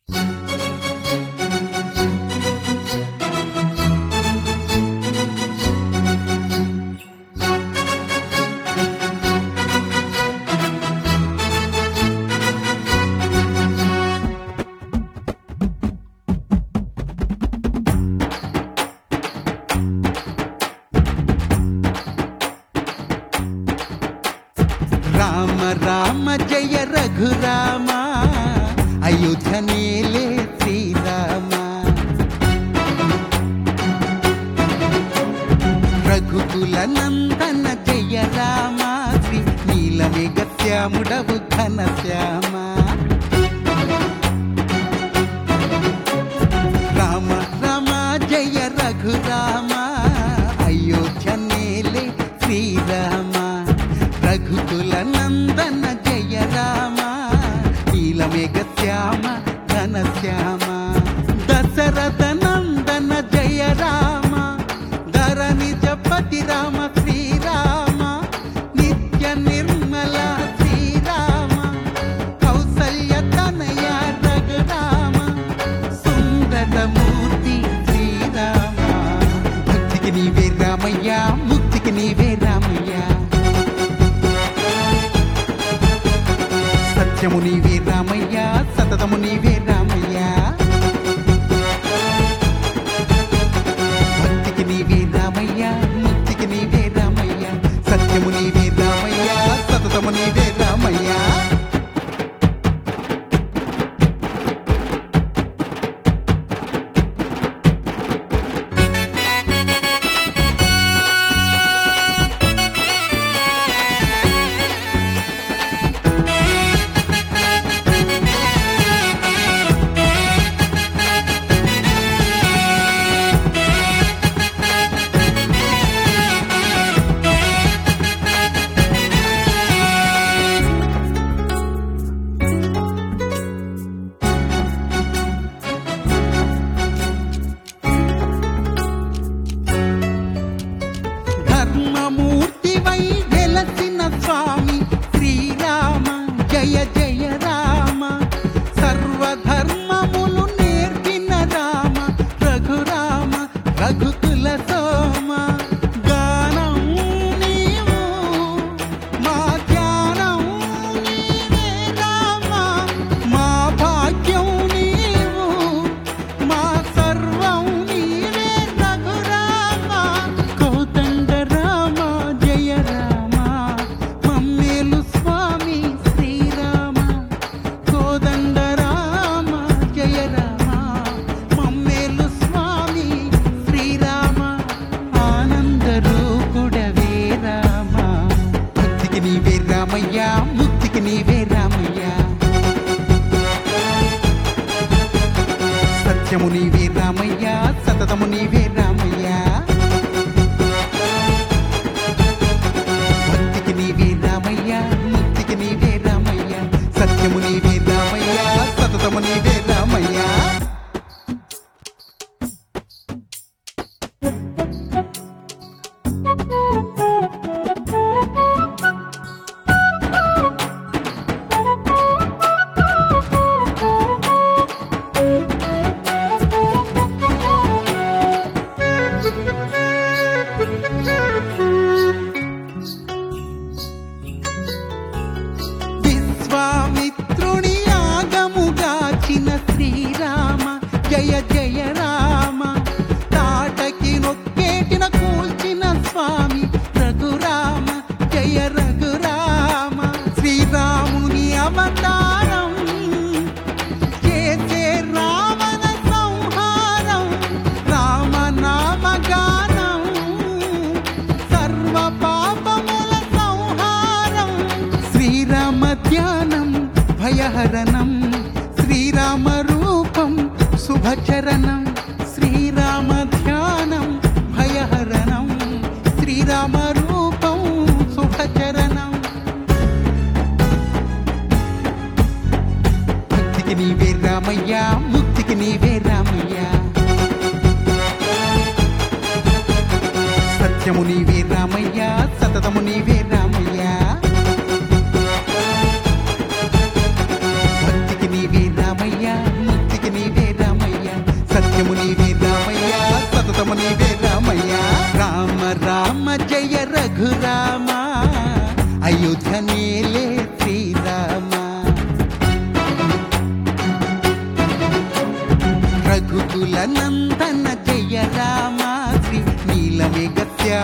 రామ రామ జయ రఘురామ అయోధ్య నేలే శ్రీరామ రఘుకుల నందన జయ రామ శ్రీ నీలమేఘ శ్యాముడవు ఘన శ్యామ రామ రామ జయ రఘురామ అయోధ్య నేలే శ్రీరామ రఘుకుల నందన జయ రామ నీలమేఘ శ్యామ ఘన శ్యామ దశరథ నందన జయ రామ ధరణి జపతి రామ శ్రీరామ నిత్య నిర్మల శ్రీరామ కౌసల్య తనయ రఘురామ సుందర మూర్తి శ్రీరామ భక్తికి నీవే రామయ్య ముక్తికి నీవే రామయ్య సత్యము నీవే రామయ్య సతతము నీవే రామయ్య భక్తికి నీవే రామయ్య ముక్తికి నీవే రామయ్య సత్యము నీవే రామయ్య సతతము నీవే రామయ్య ధర్మమూర్తివై వెలసిన స్వామి శ్రీరామ జయ జయ రామ సర్వధర్మములు నేర్పిన రామ రఘురామ రఘుకుల సోమ గానం నీవు మా జ్ఞానం నీవే రామ మా భాగ్యం నీవు మా సర్వం నీవే రఘురామ కోదండ రామ జయ రామ మమ్మేలు స్వామి శ్రీరామ కోదండ రామ జయ రామ మమ్మేలు స్వామి శ్రీరామ ఆనంద రూపుడవే రామ భక్తికి నీవే రామయ్య ముక్తికి నీవే రామయ్య సత్యము నీవే రామయ్య సతతము నీవే రామయ్య భక్తికి నీవే రామయ్య ముక్తికి నీవే రామయ్య సత్యము నీవే రామయ్య సతతము నీవే రామయ్య విశ్వామిత్రుని ఆగముగాచిన శ్రీరామ జయ జయ రామ తాటకి నొక్కేటిన కూల్చిన స్వామి రఘురామ జయ రఘురామ శ్రీరాముని అవతారం చేసే రావణ సంహారం రామనామ గానం సర్వ పాపముల సంహారం శ్రీరామ ధ్యానం భయహరణం శ్రీరామ రూపం శుభచరణం శ్రీరామ ధ్యానం భయహరణం శ్రీరామ రూపం శుభచరణం భక్తికి నీవే రామయ్య ముక్తికి నీవే రామయ్య సత్యము నీవే రామయ్య సతతము నీవే రామయ్య భక్తికి నీవే రామయ్య ముక్తికి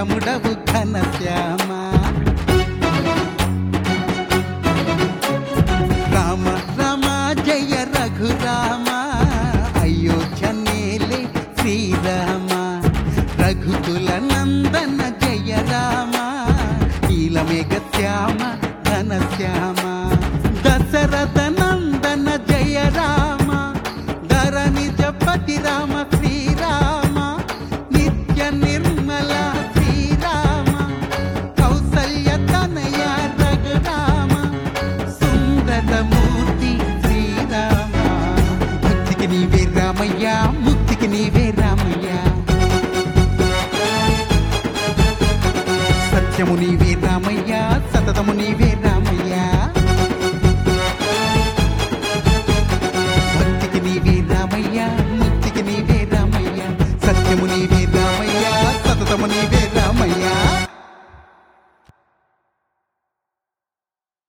శ్రీరాముడవు ఘనశ్యామ. రామ రామ జయ రఘురామ, అయోధ్య నేలే శ్రీరామ. రఘుకుల నందన జయ రామ, నీలమేఘ శ్యామ ఘనశ్యామ. దశరథ నందన జయ రామ, ధరణి జపతి రామ శ్రీరామ. నిత్య నిర్మల శ్రీరామ, కౌసల్య తనయ రఘురామ. సుందర మూర్తి శ్రీరామ, భక్తికి నీవే రామయ్య, ముక్తికి నీవే రామయ్య. సత్యము నీవే రామయ్య, సతతము నీవే రామయ్య.